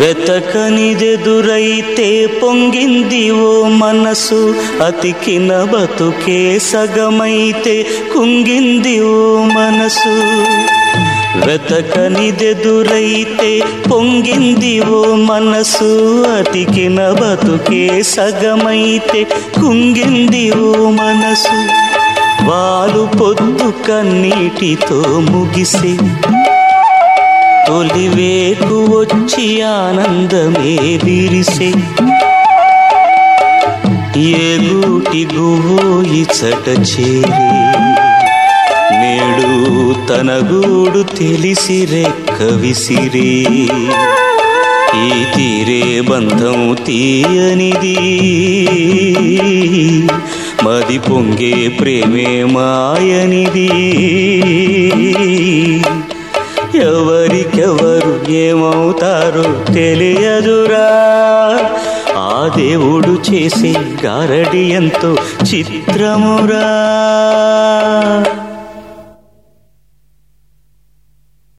వెతకనిదెదురైతే పొంగింది ఓ మనసు, అతికిన బతుకే సగమైతే కుంగింది ఓ మనసు. వెతకనిదెదురైతే పొంగింది ఓ మనసు, అతికిన బతుకే సగమైతే కుంగింది ఓ మనసు. వాలు పొద్దు కన్నీటితో ముగిసే తొలివేకు వచ్చి ఆనందమే విరిసే. ఏ గూటి గువో ఇచ్చట చేరే, నేడు తన గూడు తెలిసి రెక్క విసిరే. ఈ తీరే బంధం తీయనిది, మది పొంగే ప్రేమే మాయనిది. ఎవరికెవరు ఏమవుతారో తెలియదురా, ఆ దేవుడు చేసే గారడి ఎంతో చిత్రమురా.